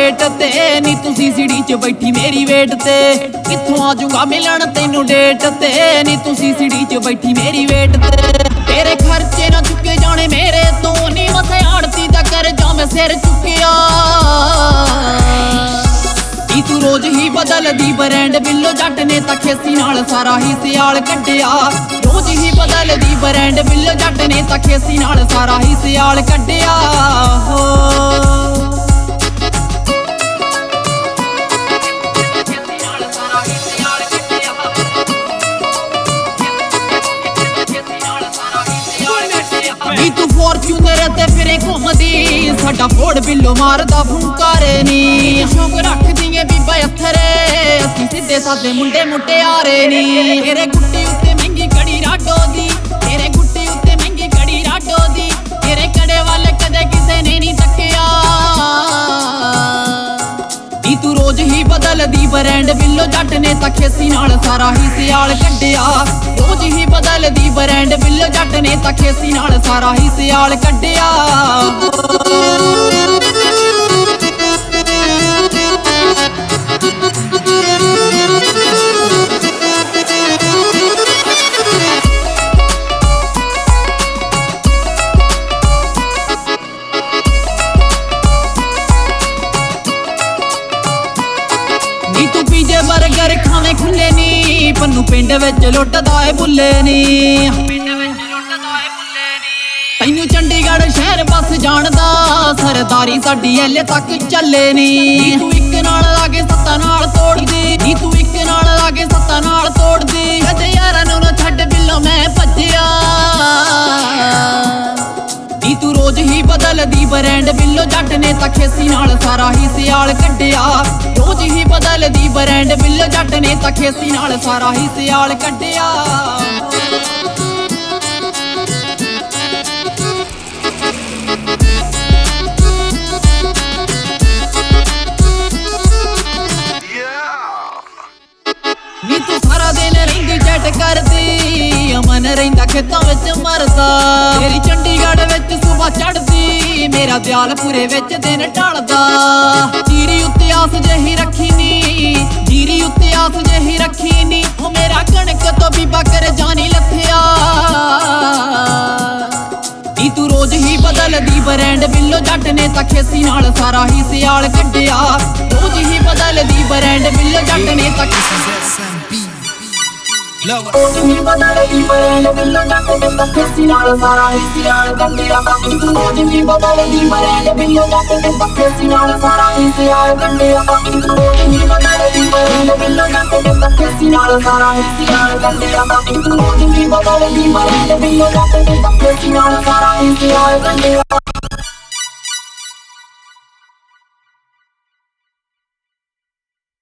date ਤੇ ਨੀ ਤੂੰ ਸੀਸੀਡੀ 'ਚ ਬੈਠੀ ਮੇਰੀ ਵੇਟ ਤੇ ਕਿੱਥੋਂ ਆ ਜਾਊਗਾ ਮਿਲਣ ਤੈਨੂੰ ਡੇਟ ਤੇ ਨੀ ਤੂੰ ਸੀਸੀਡੀ 'ਚ ਬੈਠੀ ਮੇਰੀ ਵੇਟ ਤੇ ਤੇਰੇ ਖਰਚੇ ਨਾ ਚੁੱਕੇ ਜਾਣੇ ਮੇਰੇ ਤੋਂ ਨੀ ਮਸੇ ਆੜਤੀ ਦਾ ਕਰਜ਼ਾ ਮੈਂ ਸਿਰ ਚੁੱਕਿਆ ਨੀ ਤੂੰ ਰੋਜ਼ ਹੀ ਬਦਲਦੀ ਬ੍ਰਾਂਡ ਬਿੱਲੋ ਜੱਟ ਨੇ ਤਾਂ ਖੇਸੀ ਨਾਲ ਸਾਰਾ ਹੀ ਸਿਆਲ ਕੱਢਿਆ ਰੋਜ਼ ਹੀ ਬਦਲਦੀ ਬ੍ਰਾਂਡ ਬਿੱਲੋ ਜੱਟ ਨੇ ਤਾਂ ਖੇਸੀ ਨਾਲ ਸਾਰਾ ਹੀ ਸਿਆਲ ਕੱਢਿਆ ਨੀ ਤੂੰ ਫੋਰਚੂਨਰ ਤੇ ਫਿਰੇ ਘੁੰਮਦੀ ਸਾਡਾ ਫੋੜ ਬਿੱਲੋ ਮਾਰਦਾ ਫੁੰਕਾਰੇ ਨੀ ਸ਼ੌਕ ਰੱਖਦੀ ਏ ਬੀਬਾ ਅਥਰੇ ਅਸੀਂ ਸਿੱਧੇ ਸਾਦੇ ਮੁੰਡੇ ਮੁਟਿਆਰੇ ਨੀ ਤੇਰੇ ਗੁੱਟੀ ਉੱਤੇ ਮਹਿੰਗੀ ਕੜੀ ਰਾਡੋ ਦੀ ਤੇਰੇ ਗੁੱਟੀ ਉੱਤੇ ਮਹਿੰਗੀ ਕੜੀ ਰਾਡੋ ਦੀ ਤੇਰੇ ਕੜੇ ਵੱਲ ਕਦੇ ਕਿਸੇ ਨੇ ਨਹੀਂ ਤੱਕਿਆ ਨੀ ਤੂੰ ਰੋਜ਼ ਹੀ ਬਦਲਦੀ ਬ੍ਰਾਂਡ ਬਿੱਲੋ ਜੱਟ ਨੇ ਤਾਂ ਖੇਸੀ ਨਾਲ ਸਾਰਾ ਹੀ ਸਿਆਲ ਕੱਢਿਆ ਰੋਜ਼ ਹੀ ਬਦਲਦੀ ਬ੍ਰਾਂਡ ਬਿੱਲੋ ਜੱਟ ਨੇ ਤਾਂ ਖੇਸੀ ਨਾਲ ਸਾਰਾ ਹੀ ਸਿਆਲ ਕੱਢਿਆ ਨੀ ਤੂੰ ਪੀਜੇ ਬਰਗਰ ਖਾਵੇਂ ਖੁੱਲੇ ਨੀ ਪੰਨੂ ਪਿੰਡ ਵਿੱਚ ਲੁੱਟਦਾ ਏ ਬੁੱਲੇ ਨੀ ਤੈਨੂੰ ਚੰਡੀਗੜ੍ਹ ਸ਼ਹਿਰ ਬੱਸ ਜਾਣਦਾ ਸਰਦਾਰੀ ਸਾਡੀ ਐਲੇ ਤੱਕ ਚੱਲੇ ਨੀ ਤੂੰ ਇੱਕ ਨਾਲ ਲਾਗੇ ਸੱਤਾਂ ਨਾਲ ਤੋੜਦੀ ਨੀ ਤੂੰ ਇੱਕ ਨਾਲ ਲਾਗੇ ਸੱਤਾਂ ਨਾਲ ਤੋੜਦੀ ਕਦੇ ਯਾਰਾਂ ਨੂੰ ਨਾ ਛੱਡ ਬਿੱਲੋ ਮੈਂ ਭੱਜਿਆ ਨੀ ਤੂੰ ਰੋਜ਼ ਹੀ ਬਦਲਦੀ ਬ੍ਰਾਂਡ ਬਿੱਲੋ ਜੱਟ ਨੇ ਤਾਂ ਖੇਸੀ ਨਾਲ ਸਾਰਾ ਹੀ ਸਿਆਲ ਕੱਢਿਆ ਰੋਜ਼ ਹੀ ਬਦਲਦੀ ਬ੍ਰਾਂਡ ਬਿੱਲੋ ਜੱਟ ਨੇ ਤਾਂ ਖੇਸੀ ਨਾਲ ਸਾਰਾ ਹੀ ਸਿਆਲ ਕੱਢਿਆ ਨੀ ਤੂੰ ਸਾਰਾ ਦਿਨ ਰਹਿੰਦੀ ਚੈਟ ਕਰਦੀ ਅਮਨ ਰਹਿੰਦਾ ਖੇਤਾਂ ਵਿੱਚ ਮਰਦਾ ਤੇਰੀ ਚੰਡੀਗੜ੍ਹ ਵਿੱਚ ਸੁਬਾ ਚੜਦੀ ਮੇਰਾ ਦਿਆਲਪੁਰੇ ਵਿੱਚ ਦਿਨ ਢਲਦਾ ਜੀਰੀ ਉੱਤੇ ਆਸ ਜਿਹੀ ਰੱਖੀ ਨੀ ਜੀਰੀ ਉੱਤੇ ਆਸ ਜਿਹੀ ਰੱਖੀ ਨੀ ਉਹ ਮੇਰਾ ਕਣਕ ਤੋਂ ਬੀਬਾ ਕਰ ਜਾਣੀ ਲੱਥਿਆ ਨੀ ਤੂੰ ਰੋਜ਼ ਹੀ ਬਦਲਦੀ ਬ੍ਰਾਂਡ ਬਿੱਲੋ ਜੱਟ ਨੇ ਤਾਂ ਖੇਸੀ ਨਾਲ ਸਾਰਾ ਹੀ ਸਿਆਲ ਕੱਢਿਆ ਰੋਜ਼ ਹੀ ਬਦਲਦੀ ਬ੍ਰਾਂਡ ਬਿੱਲੋ ਜੱਟ ਨੇ ਤਾਂ Ogni badale di barelle bello giacca che sta festinale sarà iniziale candela ogni badale di barelle bello giacca che sta festinale sarà iniziale candela ogni badale di barelle bello giacca che sta festinale sarà iniziale candela ogni badale di barelle bello giacca che sta festinale sarà iniziale candela